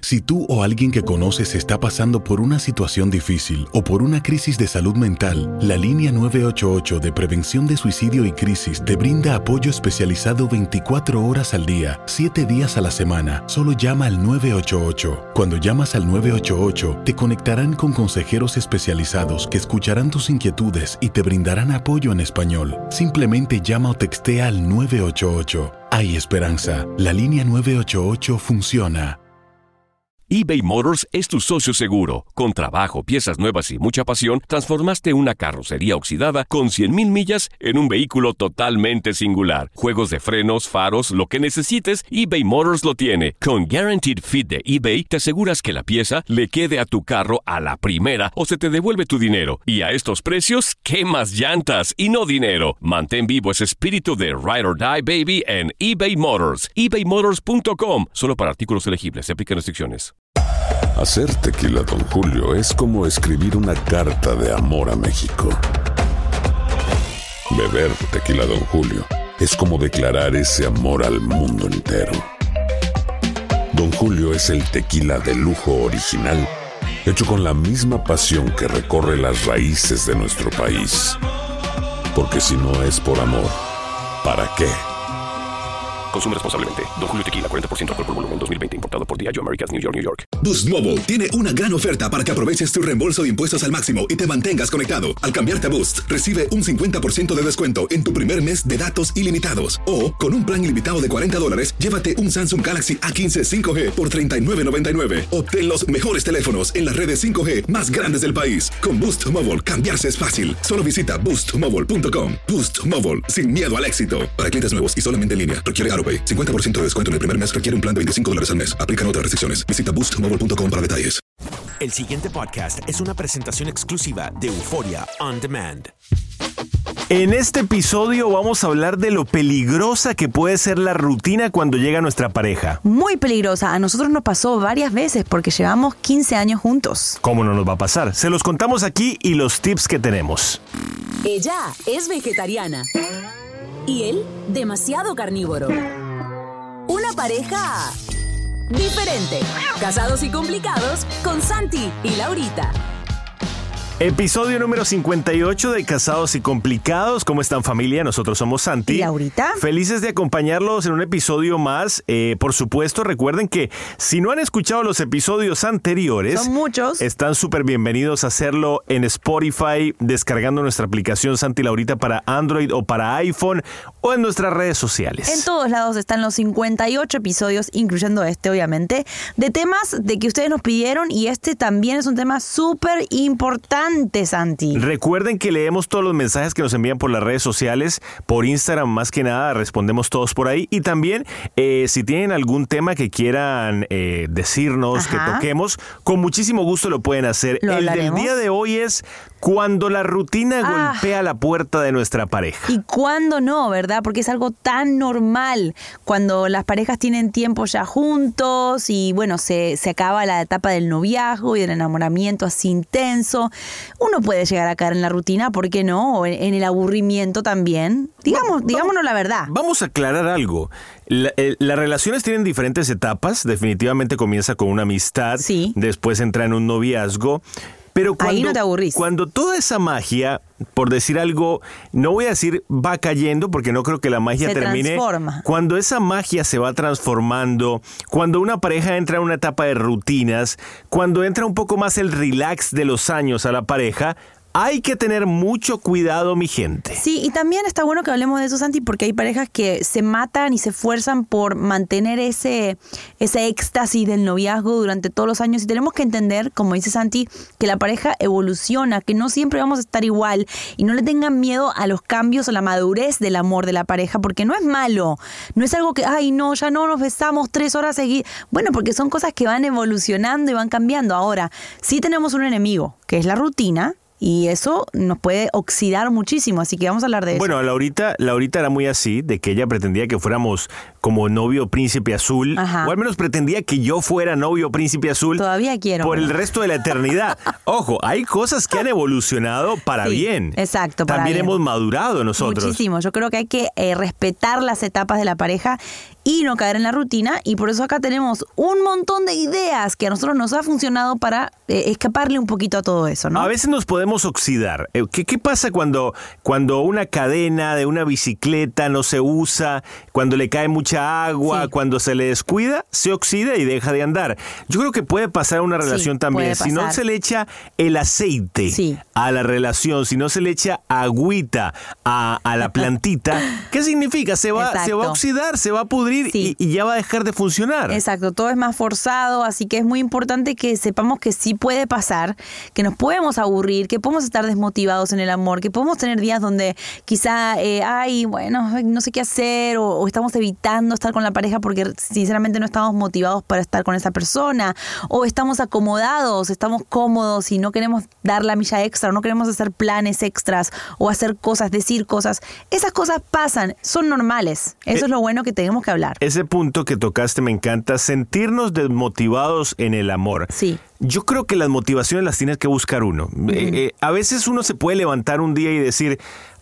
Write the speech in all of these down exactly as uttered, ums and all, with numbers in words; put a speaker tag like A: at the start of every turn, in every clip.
A: Si tú o alguien que conoces está pasando por una situación difícil o por una crisis de salud mental, la línea nueve ocho ocho de Prevención de Suicidio y Crisis te brinda apoyo especializado veinticuatro horas al día, siete días a la semana. Solo llama al nueve ocho ocho. Cuando llamas al nueve ocho ocho, te conectarán con consejeros especializados que escucharán tus inquietudes y te brindarán apoyo en español. Simplemente llama o textea al nueve ocho ocho. Hay esperanza. La línea nueve ocho ocho funciona.
B: eBay Motors es tu socio seguro. Con trabajo, piezas nuevas y mucha pasión, transformaste una carrocería oxidada con cien mil millas en un vehículo totalmente singular. Juegos de frenos, faros, lo que necesites, eBay Motors lo tiene. Con Guaranteed Fit de eBay, te aseguras que la pieza le quede a tu carro a la primera o se te devuelve tu dinero. Y a estos precios, ¿qué más llantas y no dinero? Mantén vivo ese espíritu de Ride or Die, baby, en eBay Motors. ebay motors punto com. Solo para artículos elegibles. Se aplican restricciones.
C: Hacer tequila Don Julio es como escribir una carta de amor a México. Beber tequila Don Julio es como declarar ese amor al mundo entero. Don Julio es el tequila de lujo original, hecho con la misma pasión que recorre las raíces de nuestro país. Porque si no es por amor, ¿para qué?
B: Consume responsablemente. Don Julio Tequila, cuarenta por ciento alcohol por volumen, dos mil veinte. Importado por Diageo Americas, New York, New York.
D: Boost Mobile tiene una gran oferta para que aproveches tu reembolso de impuestos al máximo y te mantengas conectado. Al cambiarte a Boost, recibe un cincuenta por ciento de descuento en tu primer mes de datos ilimitados. O, con un plan ilimitado de cuarenta dólares, llévate un Samsung Galaxy A quince cinco G por treinta y nueve noventa y nueve. Obtén los mejores teléfonos en las redes cinco G más grandes del país. Con Boost Mobile, cambiarse es fácil. Solo visita boost mobile punto com. Boost Mobile, sin miedo al éxito. Para clientes nuevos y solamente en línea, requiere AutoPay. cincuenta por ciento de descuento en el primer mes requiere un plan de veinticinco dólares al mes. Aplican otras restricciones. Visita boost mobile punto com para detalles.
E: El siguiente podcast es una presentación exclusiva de Euphoria On Demand.
F: En este episodio vamos a hablar de lo peligrosa que puede ser la rutina cuando llega nuestra pareja.
G: Muy peligrosa. A nosotros nos pasó varias veces porque llevamos quince años juntos.
F: ¿Cómo no nos va a pasar? Se los contamos aquí y los tips que tenemos.
H: Ella es vegetariana y él demasiado carnívoro. Una pareja diferente. Casados y complicados con Santi y Laurita.
F: Episodio número cincuenta y ocho de Casados y Complicados. ¿Cómo están, familia? Nosotros somos Santi
G: y Laurita.
F: Felices de acompañarlos en un episodio más. Eh, por supuesto, recuerden que si no han escuchado los episodios anteriores,
G: son muchos,
F: están súper bienvenidos a hacerlo en Spotify, descargando nuestra aplicación Santi y Laurita para Android o para iPhone o en nuestras redes sociales.
G: En todos lados están los cincuenta y ocho episodios, incluyendo este, obviamente, de temas de que ustedes nos pidieron, y este también es un tema súper importante. Santi.
F: Recuerden que leemos todos los mensajes que nos envían por las redes sociales, por Instagram más que nada, respondemos todos por ahí. Y también, eh, si tienen algún tema que quieran eh, decirnos, Ajá. que toquemos, con muchísimo gusto lo pueden hacer.
G: ¿Lo
F: El
G: hablaremos?
F: del día de hoy es cuando la rutina
G: ah.
F: golpea la puerta de nuestra pareja.
G: Y cuándo no, ¿verdad? Porque es algo tan normal cuando las parejas tienen tiempo ya juntos y, bueno, se, se acaba la etapa del noviazgo y del enamoramiento así intenso. Uno puede llegar a caer en la rutina, ¿por qué no? O en, en el aburrimiento también. Digamos, digámonos la verdad.
F: Vamos a aclarar algo. La, eh, las relaciones tienen diferentes etapas. Definitivamente comienza con una amistad.
G: Sí.
F: Después entra en un noviazgo. Pero cuando,
G: ahí no te aburrís.
F: Cuando toda esa magia, por decir algo, no voy a decir va cayendo porque no creo que la magia
G: se
F: termine.
G: Transforma.
F: Cuando esa magia se va transformando, cuando una pareja entra en una etapa de rutinas, cuando entra un poco más el relax de los años a la pareja, hay que tener mucho cuidado, mi gente.
G: Sí, y también está bueno que hablemos de eso, Santi, porque hay parejas que se matan y se esfuerzan por mantener ese, ese éxtasis del noviazgo durante todos los años. Y tenemos que entender, como dice Santi, que la pareja evoluciona, que no siempre vamos a estar igual. Y no le tengan miedo a los cambios o la madurez del amor de la pareja, porque no es malo. No es algo que, ay, no, ya no nos besamos tres horas seguidas. Bueno, porque son cosas que van evolucionando y van cambiando. Ahora, sí tenemos un enemigo, que es la rutina. Y eso nos puede oxidar muchísimo, así que vamos a hablar de eso.
F: Bueno, Laurita, Laurita era muy así, de que ella pretendía que fuéramos como novio príncipe azul.
G: Ajá.
F: O al menos pretendía que yo fuera novio príncipe azul.
G: Todavía quiero.
F: Por el resto de la eternidad. Ojo, hay cosas que han evolucionado para
G: sí,
F: bien.
G: Exacto, para
F: También
G: bien.
F: hemos madurado nosotros.
G: Muchísimo. Yo creo que hay que eh, respetar las etapas de la pareja y no caer en la rutina. Y por eso acá tenemos un montón de ideas que a nosotros nos ha funcionado para eh, escaparle un poquito a todo eso, ¿no?
F: A veces nos podemos oxidar. ¿Qué, qué pasa cuando, cuando una cadena de una bicicleta no se usa, cuando le cae mucha agua, sí. cuando se le descuida, se oxida y deja de andar? Yo creo que puede pasar una relación
G: sí,
F: también. Si no se le echa el aceite sí. a la relación, si no se le echa agüita a, a la plantita, ¿qué significa? Se va, se va a oxidar, se va a pudrir sí. y, y ya va a dejar de funcionar.
G: Exacto, todo es más forzado, así que es muy importante que sepamos que sí puede pasar, que nos podemos aburrir, que podemos estar desmotivados en el amor, que podemos tener días donde quizá, eh, ay, bueno, no sé qué hacer, o, o estamos evitando estar con la pareja porque sinceramente no estamos motivados para estar con esa persona, o estamos acomodados, estamos cómodos y no queremos dar la milla extra, o no queremos hacer planes extras, o hacer cosas, decir cosas. Esas cosas pasan, son normales. Eso eh, es lo bueno que tenemos que hablar.
F: Ese punto que tocaste me encanta, sentirnos desmotivados en el amor.
G: Sí.
F: Yo creo que las motivaciones las tienes que buscar uno. Uh-huh. Eh, eh, a veces uno se puede levantar un día y decir,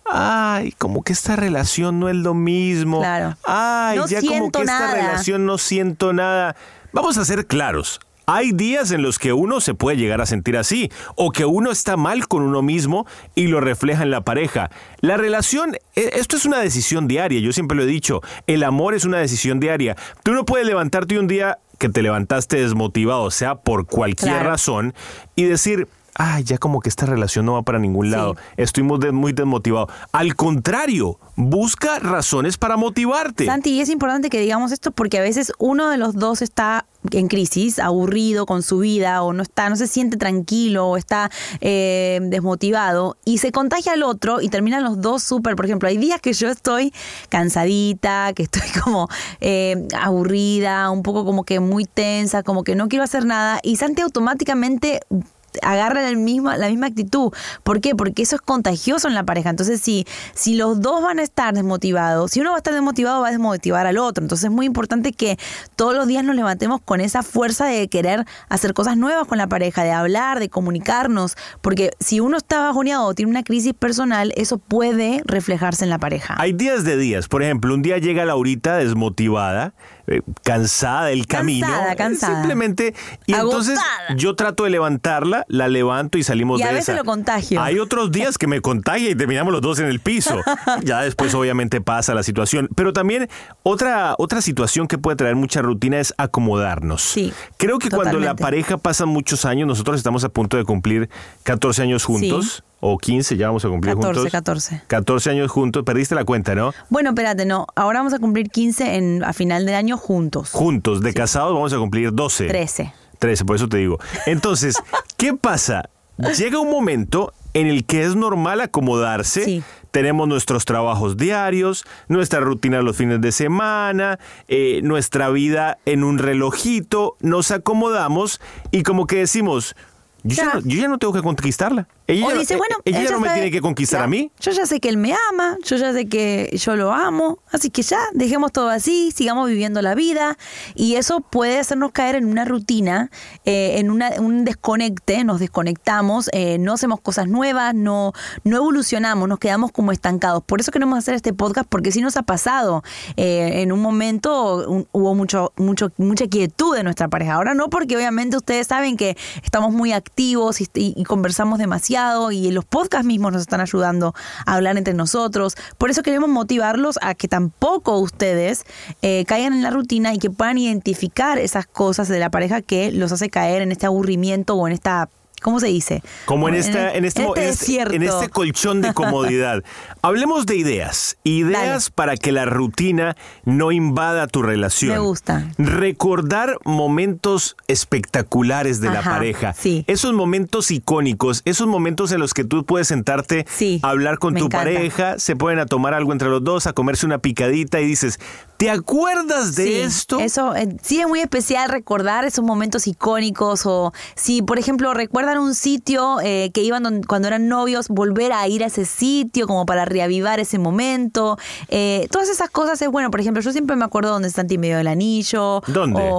F: ay, como que esta relación no es lo mismo.
G: Claro.
F: Ay,
G: no
F: ya como que
G: nada.
F: esta relación no siento nada. Vamos a ser claros. Hay días en los que uno se puede llegar a sentir así, o que uno está mal con uno mismo y lo refleja en la pareja. La relación, esto es una decisión diaria, yo siempre lo he dicho, el amor es una decisión diaria. Tú no puedes levantarte un día que te levantaste desmotivado, sea por cualquier claro. razón, y decir, ay, ya como que esta relación no va para ningún lado, sí. estoy muy, de, muy desmotivado. Al contrario, busca razones para motivarte.
G: Santi, y es importante que digamos esto porque a veces uno de los dos está en crisis, aburrido con su vida, o no está, no se siente tranquilo, o está eh, desmotivado, y se contagia al otro y terminan los dos súper. Por ejemplo, hay días que yo estoy cansadita, que estoy como eh, aburrida, un poco como que muy tensa, como que no quiero hacer nada, y Santi automáticamente agarra el mismo, la misma actitud. ¿Por qué? Porque eso es contagioso en la pareja. Entonces, si, si los dos van a estar desmotivados, si uno va a estar desmotivado, va a desmotivar al otro. Entonces, es muy importante que todos los días nos levantemos con esa fuerza de querer hacer cosas nuevas con la pareja, de hablar, de comunicarnos. Porque si uno está bajoneado o tiene una crisis personal, eso puede reflejarse en la pareja.
F: Hay días de días. Por ejemplo, un día llega Laurita desmotivada, eh, cansada del camino.
G: Cansada, cansada.
F: Simplemente. Y
G: Agotada.
F: Entonces, yo trato de levantarla, la levanto y salimos
G: y
F: de esa.
G: Y a veces lo contagio.
F: Hay otros días que me contagia y terminamos los dos en el piso. Ya después obviamente pasa la situación. Pero también otra, otra situación que puede traer mucha rutina es acomodarnos.
G: Sí,
F: Creo que
G: totalmente.
F: Cuando la pareja pasa muchos años, nosotros estamos a punto de cumplir catorce años juntos. Sí. O quince, ya vamos a cumplir
G: catorce,
F: juntos.
G: catorce.
F: catorce años juntos. Perdiste la cuenta, ¿no?
G: Bueno, espérate, no. Ahora vamos a cumplir quince en, a final de año juntos.
F: Juntos. De
G: sí.
F: casados vamos a cumplir doce.
G: trece.
F: trece, por eso te digo. Entonces, ¿qué pasa? Llega un momento en el que es normal acomodarse.
G: Sí.
F: Tenemos nuestros trabajos diarios, nuestra rutina los fines de semana, eh, nuestra vida en un relojito. Nos acomodamos y como que decimos, yo ya, no, yo ya no tengo que conquistarla. Ella,
G: o
F: ya,
G: dice, bueno,
F: ella ya no me
G: sabe,
F: tiene que conquistar
G: ya,
F: a mí.
G: Yo ya sé que él me ama, yo ya sé que yo lo amo, así que ya, dejemos todo así, sigamos viviendo la vida. Y eso puede hacernos caer en una rutina, eh, en una, un desconecte, nos desconectamos, eh, no hacemos cosas nuevas, no, no evolucionamos, nos quedamos como estancados. Por eso queremos hacer este podcast, porque sí nos ha pasado. Eh, en un momento un, hubo mucho, mucho, mucha quietud de nuestra pareja. Ahora no, porque obviamente ustedes saben que estamos muy activos y, y, y conversamos demasiado. Y los podcasts mismos nos están ayudando a hablar entre nosotros. Por eso queremos motivarlos a que tampoco ustedes eh, caigan en la rutina y que puedan identificar esas cosas de la pareja que los hace caer en este aburrimiento o en esta... ¿Cómo se dice?
F: Como en, esta, en, este, en, este, en, este, en este colchón de comodidad. Hablemos de ideas. Ideas Dale. Para que la rutina no invada tu relación.
G: Me gusta.
F: Recordar momentos espectaculares de Ajá, la pareja.
G: Sí.
F: Esos momentos icónicos, esos momentos en los que tú puedes sentarte
G: sí,
F: a hablar con tu
G: encanta.
F: pareja, se pueden a tomar algo entre los dos, a comerse una picadita y dices, ¿te acuerdas de
G: sí,
F: esto?
G: Eso eh, sí es muy especial recordar esos momentos icónicos. O si, por ejemplo, recuerdan un sitio eh, que iban don, cuando eran novios, volver a ir a ese sitio como para reavivar ese momento. Eh, todas esas cosas es bueno. Por ejemplo, yo siempre me acuerdo donde está Santi me dio el anillo.
F: ¿Dónde?
G: O,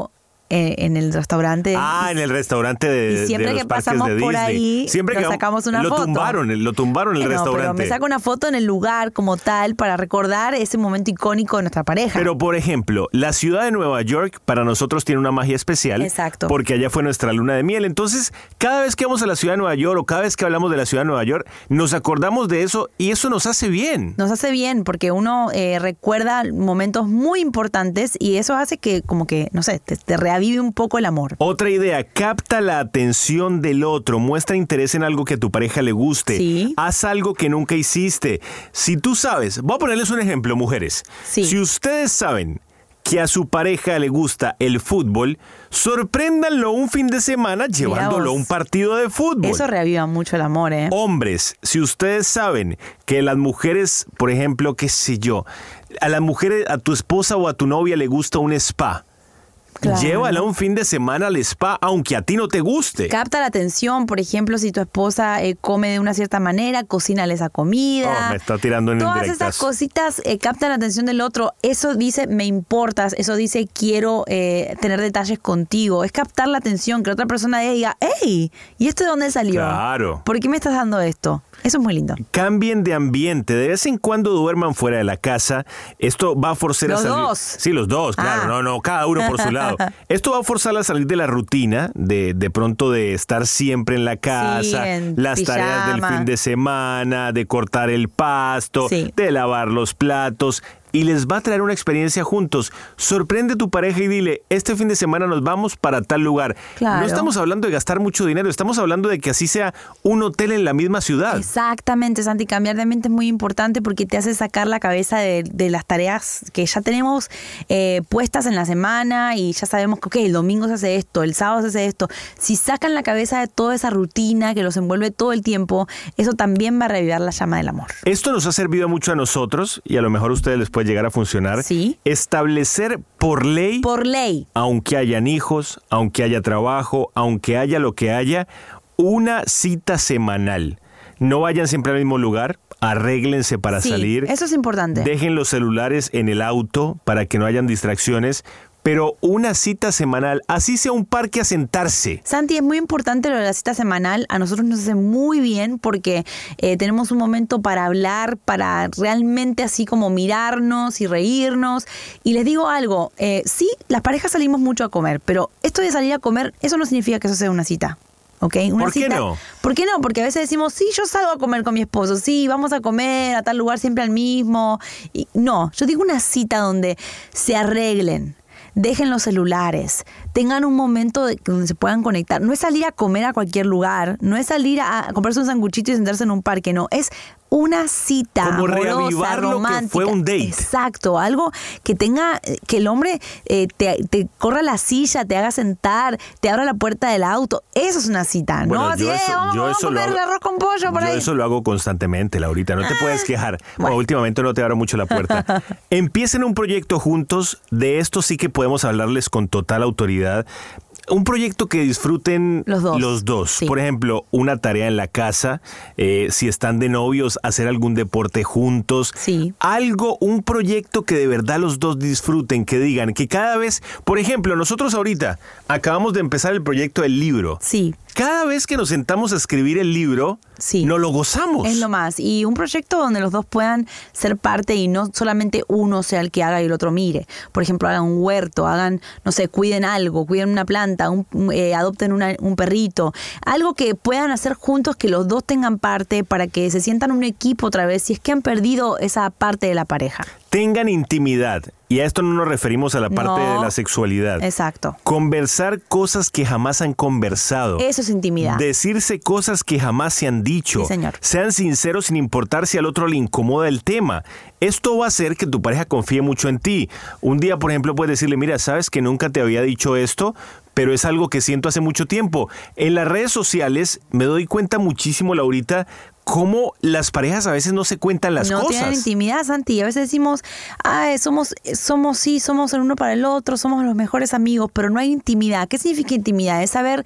G: eh, en el restaurante.
F: Ah, en el restaurante de,
G: y siempre
F: de los
G: que
F: parques
G: pasamos
F: de Disney.
G: por ahí,
F: siempre
G: nos
F: que
G: sacamos una
F: lo
G: foto.
F: Tumbaron, lo tumbaron el
G: Eh, no,
F: restaurante.
G: pero me saco una foto en el lugar como tal para recordar ese momento icónico de nuestra pareja.
F: Pero, por ejemplo, la ciudad de Nueva York para nosotros tiene una magia especial.
G: Exacto.
F: Porque allá fue nuestra luna de miel. Entonces, cada vez que vamos a la ciudad de Nueva York o cada vez que hablamos de la ciudad de Nueva York, nos acordamos de eso y eso nos hace bien.
G: Nos hace bien porque uno eh, recuerda momentos muy importantes y eso hace que, como que, no sé, te, te reavive un poco el amor.
F: Otra idea, capta la atención del otro, muestra interés en algo que a tu pareja le guste.
G: Sí.
F: Haz algo que nunca hiciste. Si tú sabes, voy a ponerles un ejemplo, mujeres.
G: Sí.
F: Si ustedes saben que a su pareja le gusta el fútbol, sorpréndanlo un fin de semana llevándolo a un partido de fútbol.
G: Eso reaviva mucho el amor, ¿eh?
F: Hombres, si ustedes saben que las mujeres, por ejemplo, qué sé yo, a las mujeres, a tu esposa o a tu novia le gusta un spa, claro, llévala un fin de semana al spa, aunque a ti no te guste.
G: Capta la atención, por ejemplo, si tu esposa eh, come de una cierta manera, cocínale esa comida.
F: Oh, me está tirando en
G: Todas
F: indirectas.
G: esas cositas eh, captan la atención del otro. Eso dice, me importas. Eso dice, quiero eh, tener detalles contigo. Es captar la atención, que la otra persona diga, hey, ¿y esto de dónde salió?
F: Claro.
G: ¿Por qué me estás dando esto? Eso es muy lindo.
F: Cambien de ambiente. De vez en cuando duerman fuera de la casa. Esto va a forzar
G: Los
F: a salir.
G: dos.
F: Sí, los dos, claro.
G: Ah.
F: No, no, cada uno por su lado. Esto va a forzar a salir de la rutina, de, de pronto de estar siempre en la casa,
G: Sí, en
F: las tareas del
G: pijama.
F: fin de semana, de cortar el pasto,
G: Sí.
F: de lavar los platos. Y les va a traer una experiencia juntos. Sorprende a tu pareja y dile, este fin de semana nos vamos para tal lugar.
G: Claro.
F: No estamos hablando de gastar mucho dinero, estamos hablando de que así sea un hotel en la misma ciudad.
G: Exactamente, Santi, cambiar de ambiente es muy importante porque te hace sacar la cabeza de, de las tareas que ya tenemos eh, puestas en la semana y ya sabemos que, ok, el domingo se hace esto, el sábado se hace esto. Si sacan la cabeza de toda esa rutina que los envuelve todo el tiempo, eso también va a revivar la llama del amor.
F: Esto nos ha servido mucho a nosotros y a lo mejor a ustedes les puede llegar a funcionar.
G: Sí.
F: Establecer por ley,
G: Por ley.
F: aunque hayan hijos, aunque haya trabajo, aunque haya lo que haya, una cita semanal. No vayan siempre al mismo lugar, arréglense para
G: Sí,
F: salir.
G: eso es importante.
F: Dejen los celulares en el auto para que no hayan distracciones, pero una cita semanal, así sea un parque a sentarse.
G: Santi, es muy importante lo de la cita semanal. A nosotros nos hace muy bien porque eh, tenemos un momento para hablar, para realmente así como mirarnos y reírnos. Y les digo algo, eh, sí, las parejas salimos mucho a comer, pero esto de salir a comer, eso no significa que eso sea una cita. ¿Ok? Una
F: ¿Por qué
G: cita,
F: no?
G: ¿Por qué no? Porque a veces decimos, sí, yo salgo a comer con mi esposo, sí, vamos a comer a tal lugar siempre al mismo. Y no, yo digo una cita donde se arreglen. Dejen los celulares, tengan un momento de, donde se puedan conectar. No es salir a comer a cualquier lugar, no es salir a, a comprarse un sanguchito y sentarse en un parque, no. Es una cita
F: Como
G: amorosa,
F: reavivar lo que
G: romántica.
F: fue un date.
G: Exacto, algo que tenga, que el hombre eh, te, te corra la silla, te haga sentar, te abra la puerta del auto. Eso es una cita,
F: Bueno,
G: ¿no? Así,
F: yo
G: eh,
F: eso-
G: vamos,
F: yo
G: vamos
F: eso
G: a
F: lo
G: comer
F: hago-
G: arroz con pollo por
F: Yo
G: ahí.
F: eso lo hago constantemente, Laurita, no te puedes quejar. Bueno,
G: bueno.
F: últimamente no te abro mucho la puerta. Empiecen un proyecto juntos, de esto sí que podemos hablarles con total autoridad. Un proyecto que disfruten
G: Los dos.
F: los dos.
G: Sí.
F: Por ejemplo, una tarea en la casa, eh, si están de novios, hacer algún deporte juntos.
G: Sí.
F: Algo, un proyecto que de verdad los dos disfruten, que digan, que cada vez, por ejemplo, nosotros ahorita acabamos de empezar el proyecto del libro.
G: Sí.
F: Cada vez que nos sentamos a escribir el libro,
G: Sí.
F: nos lo gozamos.
G: Es lo más. Y un proyecto donde los dos puedan ser parte y no solamente uno sea el que haga y el otro mire. Por ejemplo, hagan un huerto, hagan, no sé, cuiden algo, cuiden una planta, un, eh, adopten una- un perrito. Algo que puedan hacer juntos, que los dos tengan parte para que se sientan un equipo otra vez si es que han perdido esa parte de la pareja.
F: Tengan intimidad. Y a esto no nos referimos a la parte
G: No.
F: de la sexualidad.
G: Exacto.
F: Conversar cosas que jamás han conversado.
G: Eso es intimidad.
F: Decirse cosas que jamás se han dicho.
G: Sí, señor.
F: Sean sinceros sin importar si al otro le incomoda el tema. Esto va a hacer que tu pareja confíe mucho en ti. Un día, por ejemplo, puedes decirle, mira, sabes que nunca te había dicho esto, pero es algo que siento hace mucho tiempo. En las redes sociales me doy cuenta muchísimo, Laurita, cómo las parejas a veces no se cuentan las
G: no
F: cosas.
G: tienen intimidad, Santi. A veces decimos, ay, somos, somos sí, somos el uno para el otro, somos los mejores amigos, pero no hay intimidad. ¿Qué significa intimidad? Es saber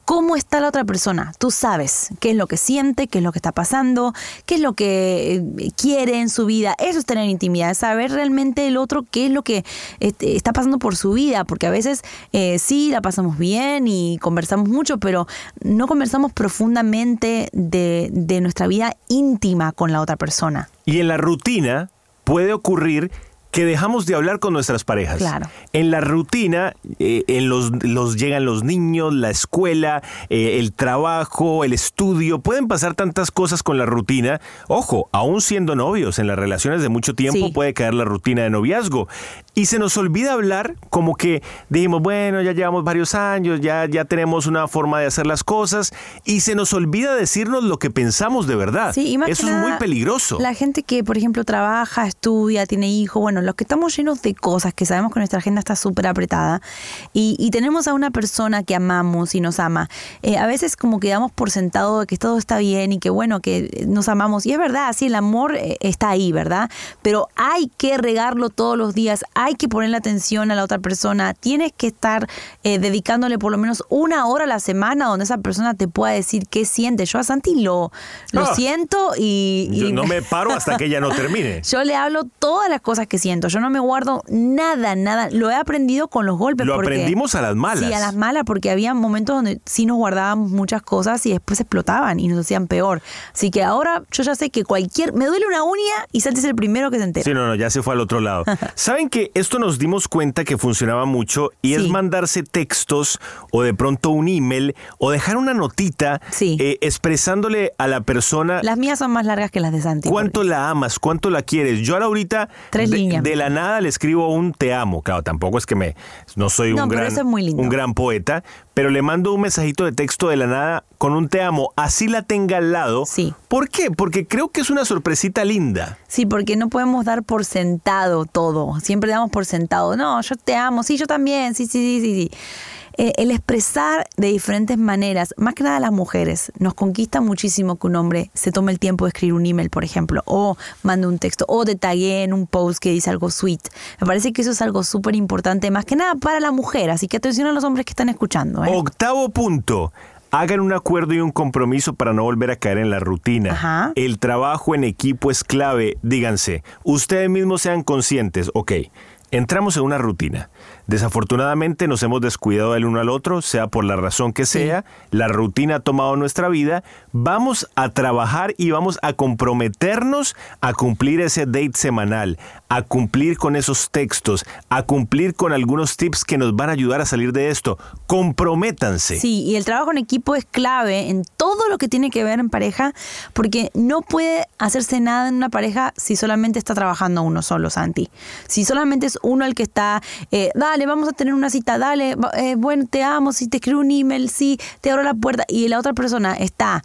G: cómo está la otra persona. Tú sabes qué es lo que siente, qué es lo que está pasando, qué es lo que quiere en su vida. Eso es tener intimidad, es saber realmente el otro qué es lo que este, está pasando por su vida, porque a veces eh, sí la pasamos bien y conversamos mucho, pero no conversamos profundamente de, de nuestra vida íntima con la otra persona.
F: Y en la rutina puede ocurrir que dejamos de hablar con nuestras parejas.
G: Claro.
F: En la rutina, eh, en los, los llegan los niños, la escuela, eh, el trabajo, el estudio. Pueden pasar tantas cosas con la rutina. Ojo, aún siendo novios, en las relaciones de mucho tiempo sí. puede caer la rutina de noviazgo. Y se nos olvida hablar, como que dijimos, bueno, ya llevamos varios años, ya, ya tenemos una forma de hacer las cosas, y se nos olvida decirnos lo que pensamos de verdad.
G: Sí, y más
F: Eso
G: que
F: es
G: nada,
F: muy peligroso.
G: La gente que, por ejemplo, trabaja, estudia, tiene hijos, bueno, los que estamos llenos de cosas, que sabemos que nuestra agenda está súper apretada, y, y tenemos a una persona que amamos y nos ama, eh, a veces como que damos por sentado de que todo está bien y que bueno, que nos amamos, y es verdad, sí, el amor eh, está ahí, ¿verdad? Pero hay que regarlo todos los días, hay que ponerle atención a la otra persona, tienes que estar eh, dedicándole por lo menos una hora a la semana donde esa persona te pueda decir qué siente. Yo a Santi lo, lo
F: ah,
G: siento y, y...
F: Yo no me paro hasta que ella no termine.
G: Yo le hablo todas las cosas que siento, yo no me guardo nada, nada, lo he aprendido con los golpes.
F: Lo
G: porque,
F: aprendimos a las malas.
G: Sí, a las malas, porque había momentos donde sí nos guardábamos muchas cosas y después explotaban y nos hacían peor. Así que ahora yo ya sé que cualquier... Me duele una uña y Santi es el primero que se entera.
F: Sí, no, no, ya se fue al otro lado. ¿Saben que esto nos dimos cuenta que funcionaba mucho y sí. es mandarse textos o de pronto un email o dejar una notita
G: sí.
F: eh, expresándole a la persona...
G: Las mías son más largas que las de Santi.
F: ¿Cuánto
G: porque...
F: la amas? ¿Cuánto la quieres? Yo a Laurita
G: Tres
F: de,
G: líneas.
F: de la nada le escribo un te amo. Claro, tampoco es que me... No soy
G: no,
F: un, gran,
G: eso es muy lindo.
F: un gran poeta, pero le mando un mensajito de texto de la nada con un te amo, así la tenga al lado.
G: Sí.
F: ¿Por qué? Porque creo que es una sorpresita linda.
G: Sí, porque no podemos dar por sentado todo. Siempre damos por sentado. No, yo te amo. Sí, yo también. Sí, sí, sí, sí, sí. Eh, el expresar de diferentes maneras, más que nada las mujeres, nos conquista muchísimo que un hombre se tome el tiempo de escribir un email, por ejemplo, o mande un texto, o te taguee en un post que dice algo sweet. Me parece que eso es algo súper importante, más que nada para la mujer, así que atención a los hombres que están escuchando. ¿eh?
F: Octavo punto. Hagan un acuerdo y un compromiso para no volver a caer en la rutina.
G: Ajá.
F: El trabajo en equipo es clave. Díganse, ustedes mismos sean conscientes. Ok, entramos en una rutina. Desafortunadamente nos hemos descuidado del uno al otro, sea por la razón que sea, sí. la rutina ha tomado nuestra vida, vamos a trabajar y vamos a comprometernos a cumplir ese date semanal, a cumplir con esos textos, a cumplir con algunos tips que nos van a ayudar a salir de esto. Comprométanse.
G: Sí, y el trabajo en equipo es clave en todo lo que tiene que ver en pareja, porque no puede hacerse nada en una pareja si solamente está trabajando uno solo, Santi. Si solamente es uno el que está... Eh, dale, vamos a tener una cita, dale, eh, bueno, te amo, si te escribo un email, sí, te abro la puerta, y la otra persona está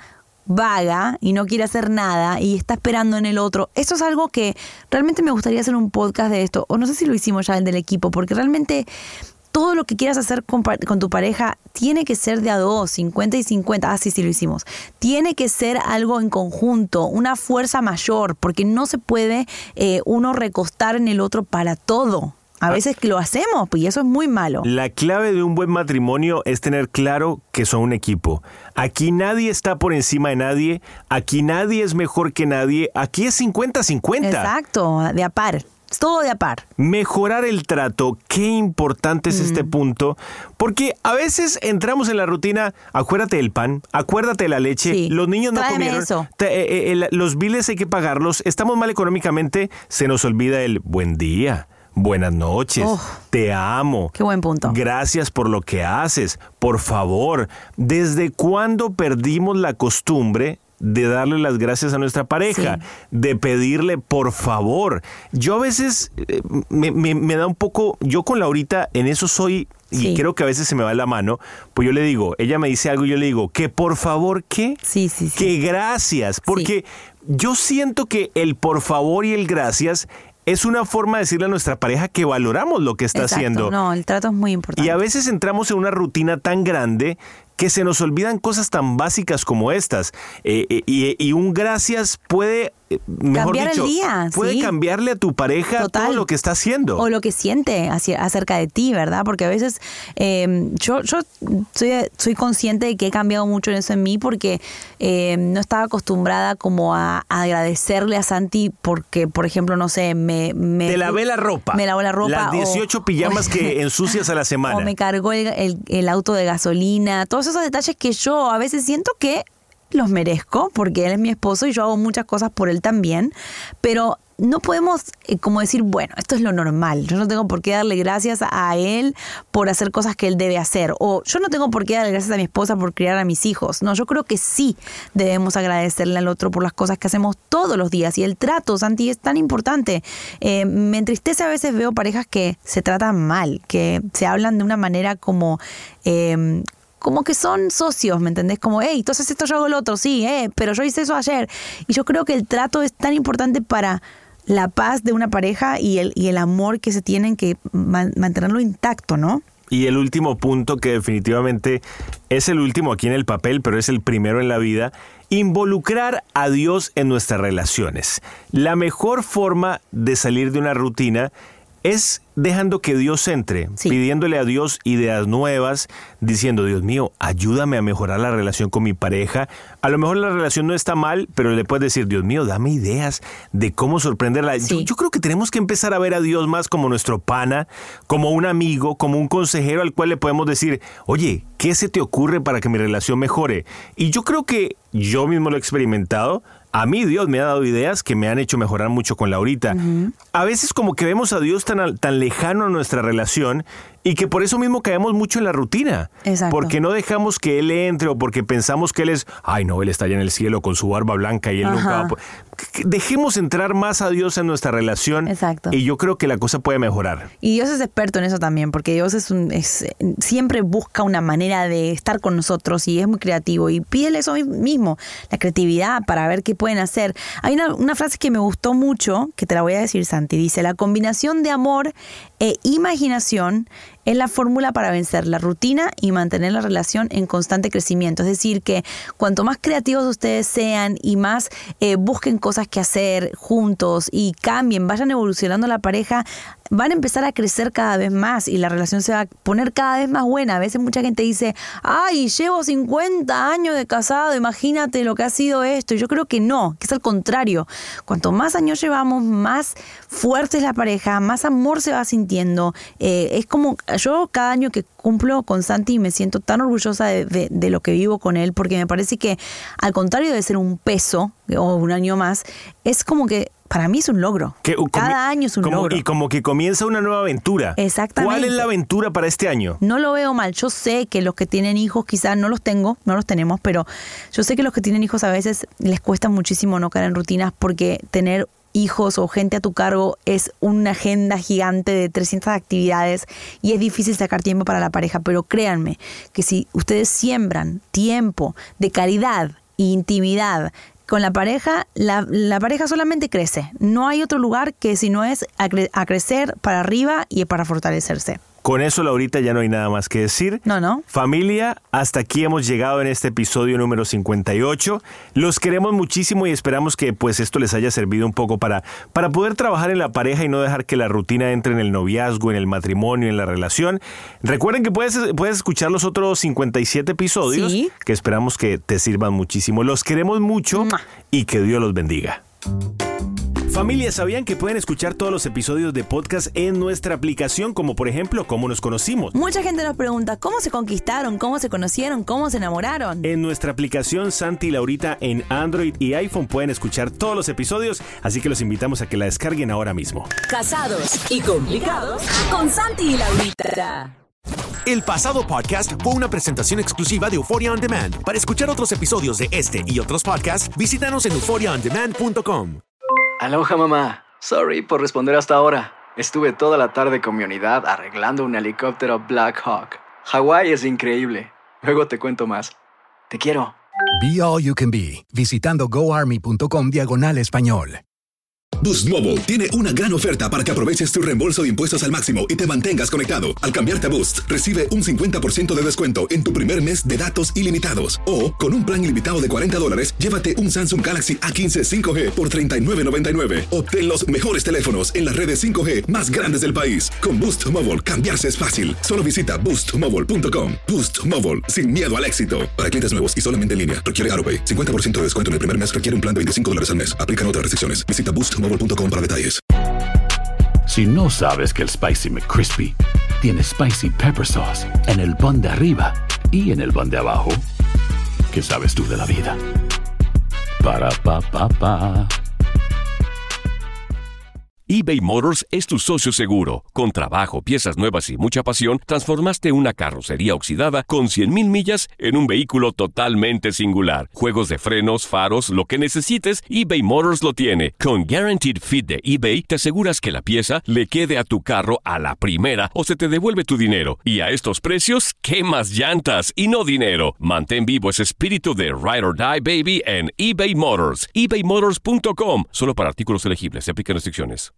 G: vaga y no quiere hacer nada y está esperando en el otro. Esto es algo que realmente me gustaría hacer un podcast de esto, o no sé si lo hicimos ya el del equipo, porque realmente todo lo que quieras hacer con, con tu pareja tiene que ser de a dos, cincuenta y cincuenta. Ah, sí, sí lo hicimos. Tiene que ser algo en conjunto, una fuerza mayor, porque no se puede eh, uno recostar en el otro para todo. A veces lo hacemos y eso es muy malo.
F: La clave de un buen matrimonio es tener claro que son un equipo. Aquí nadie está por encima de nadie, aquí nadie es mejor que nadie, aquí es cincuenta cincuenta.
G: Exacto, de a par. Es todo de a par.
F: Mejorar el trato, qué importante es mm. este punto, porque a veces entramos en la rutina, acuérdate del pan, acuérdate de la leche, sí. los niños no
G: Tráeme
F: comieron,
G: eso.
F: Te, eh, eh, los biles hay que pagarlos, estamos mal económicamente, se nos olvida el buen día. Buenas noches, oh, te amo.
G: Qué buen punto.
F: Gracias por lo que haces. Por favor, ¿desde cuándo perdimos la costumbre de darle las gracias a nuestra pareja? Sí. De pedirle por favor. Yo a veces eh, me, me, me da un poco, yo con Laurita en eso soy, y sí. creo que a veces se me va la mano, pues yo le digo, ella me dice algo y yo le digo, que por favor, ¿qué?
G: Sí, sí, sí.
F: Que gracias, porque sí. yo siento que el por favor y el gracias es una forma de decirle a nuestra pareja que valoramos lo que está
G: Exacto.
F: haciendo.
G: No, el trato es muy importante.
F: Y a veces entramos en una rutina tan grande que se nos olvidan cosas tan básicas como estas. Eh, eh, y, y un gracias puede mejor
G: cambiar
F: dicho,
G: el día,
F: puede
G: ¿sí?
F: cambiarle a tu pareja
G: Total.
F: todo lo que está haciendo.
G: O lo que siente hacia, acerca de ti, ¿verdad? Porque a veces eh, yo, yo soy, soy consciente de que he cambiado mucho en eso en mí porque eh, no estaba acostumbrada como a, a agradecerle a Santi porque, por ejemplo, no sé, me... me
F: Te lavé la ropa.
G: Me lavó la ropa.
F: Las dieciocho
G: o,
F: pijamas
G: o,
F: que ensucias a la semana.
G: O me cargó el, el, el auto de gasolina. Todos esos detalles que yo a veces siento que los merezco porque él es mi esposo y yo hago muchas cosas por él también, pero no podemos eh, como decir, bueno, esto es lo normal, yo no tengo por qué darle gracias a él por hacer cosas que él debe hacer, o yo no tengo por qué darle gracias a mi esposa por criar a mis hijos. No, yo creo que sí debemos agradecerle al otro por las cosas que hacemos todos los días, y el trato, Santi, es tan importante. Eh, me entristece a veces, veo parejas que se tratan mal, que se hablan de una manera como... Eh, como que son socios, ¿me entendés? Como, hey, entonces esto yo hago lo otro, sí, eh, pero yo hice eso ayer. Y yo creo que el trato es tan importante para la paz de una pareja y el, y el amor que se tienen que man- mantenerlo intacto, ¿no?
F: Y el último punto, que definitivamente es el último aquí en el papel, pero es el primero en la vida: involucrar a Dios en nuestras relaciones. La mejor forma de salir de una rutina es dejando que Dios entre, sí. pidiéndole a Dios ideas nuevas, diciendo, Dios mío, ayúdame a mejorar la relación con mi pareja. A lo mejor la relación no está mal, pero le puedes decir, Dios mío, dame ideas de cómo sorprenderla. Sí. Yo, yo creo que tenemos que empezar a ver a Dios más como nuestro pana, como un amigo, como un consejero al cual le podemos decir, oye, ¿qué se te ocurre para que mi relación mejore? Y yo creo que yo mismo lo he experimentado. A mí Dios me ha dado ideas que me han hecho mejorar mucho con Laurita. Uh-huh. A veces como que vemos a Dios tan, tan lejano a nuestra relación y que por eso mismo caemos mucho en la rutina.
G: Exacto.
F: Porque no dejamos que Él entre o porque pensamos que Él es, ay no, Él está allá en el cielo con su barba blanca y Él Ajá. nunca va a... Dejemos entrar más a Dios en nuestra relación.
G: Exacto.
F: Y yo creo que la cosa puede mejorar.
G: Y Dios es experto en eso también, porque Dios es un, es, siempre busca una manera de estar con nosotros y es muy creativo. Y pídele eso mismo, la creatividad para ver qué pueden hacer. Hay una, una frase que me gustó mucho, que te la voy a decir, Santi. Dice, la combinación de amor e imaginación es la fórmula para vencer la rutina y mantener la relación en constante crecimiento. Es decir, que cuanto más creativos ustedes sean y más eh, busquen cosas que hacer juntos y cambien, vayan evolucionando la pareja, van a empezar a crecer cada vez más y la relación se va a poner cada vez más buena. A veces mucha gente dice, ay, llevo cincuenta años de casado, imagínate lo que ha sido esto. Y yo creo que no, que es al contrario. Cuanto más años llevamos, más fuerte es la pareja, más amor se va sintiendo. Eh, es como... Yo cada año que cumplo con Santi me siento tan orgullosa de, de, de lo que vivo con él, porque me parece que al contrario de ser un peso o un año más, es como que para mí es un logro.
F: Que,
G: cada
F: comi-
G: año es un
F: como,
G: logro.
F: Y como que comienza una nueva aventura.
G: Exactamente.
F: ¿Cuál es la aventura para este año?
G: No lo veo mal. Yo sé que los que tienen hijos, quizás no los tengo, no los tenemos, pero yo sé que los que tienen hijos a veces les cuesta muchísimo no caer en rutinas porque tener hijos o gente a tu cargo es una agenda gigante de trescientas actividades y es difícil sacar tiempo para la pareja, pero créanme que si ustedes siembran tiempo de calidad e intimidad con la pareja, la, la pareja solamente crece. No hay otro lugar que si no es a, cre- a crecer para arriba y para fortalecerse.
F: Con eso, Laurita, ya no hay nada más que decir.
G: No, no.
F: Familia, hasta aquí hemos llegado en este episodio número cincuenta y ocho. Los queremos muchísimo y esperamos que pues esto les haya servido un poco para, para poder trabajar en la pareja y no dejar que la rutina entre en el noviazgo, en el matrimonio, en la relación. Recuerden que puedes, puedes escuchar los otros cincuenta y siete episodios, ¿sí?, que esperamos que te sirvan muchísimo. Los queremos mucho y que Dios los bendiga. Familia, ¿sabían que pueden escuchar todos los episodios de podcast en nuestra aplicación, como por ejemplo, ¿Cómo nos conocimos?
G: Mucha gente nos pregunta, ¿cómo se conquistaron? ¿Cómo se conocieron? ¿Cómo se enamoraron?
F: En nuestra aplicación Santi y Laurita en Android y iPhone pueden escuchar todos los episodios, así que los invitamos a que la descarguen ahora mismo.
H: Casados y complicados con Santi y Laurita.
E: El pasado podcast fue una presentación exclusiva de Euphoria On Demand. Para escuchar otros episodios de este y otros podcasts, visítanos en euphoria on demand punto com.
I: Aloha, mamá. Sorry por responder hasta ahora. Estuve toda la tarde con mi unidad arreglando un helicóptero Black Hawk. Hawái es increíble. Luego te cuento más. Te quiero.
J: Be All You Can Be, visitando goarmy punto com diagonal español.
D: Boost Mobile tiene una gran oferta para que aproveches tu reembolso de impuestos al máximo y te mantengas conectado. Al cambiarte a Boost, recibe un cincuenta por ciento de descuento en tu primer mes de datos ilimitados. O, con un plan ilimitado de cuarenta dólares, llévate un Samsung Galaxy A quince cinco G por treinta y nueve noventa y nueve. Obtén los mejores teléfonos en las redes cinco G más grandes del país. Con Boost Mobile, cambiarse es fácil. Solo visita boost mobile punto com. Boost Mobile, sin miedo al éxito. Para clientes nuevos y solamente en línea, requiere AutoPay. cincuenta por ciento de descuento en el primer mes requiere un plan de veinticinco dólares al mes. Aplican otras restricciones. Visita boost mobile punto com para detalles.
J: Si no sabes que el Spicy McCrispy tiene Spicy Pepper Sauce en el pan de arriba y en el pan de abajo, ¿qué sabes tú de la vida? Para, pa, pa, pa.
B: eBay Motors es tu socio seguro. Con trabajo, piezas nuevas y mucha pasión, transformaste una carrocería oxidada con cien mil millas en un vehículo totalmente singular. Juegos de frenos, faros, lo que necesites, eBay Motors lo tiene. Con Guaranteed Fit de eBay, te aseguras que la pieza le quede a tu carro a la primera o se te devuelve tu dinero. Y a estos precios, ¿qué más llantas y no dinero? Mantén vivo ese espíritu de Ride or Die, baby, en eBay Motors. ebay motors punto com. Solo para artículos elegibles. Se aplican restricciones.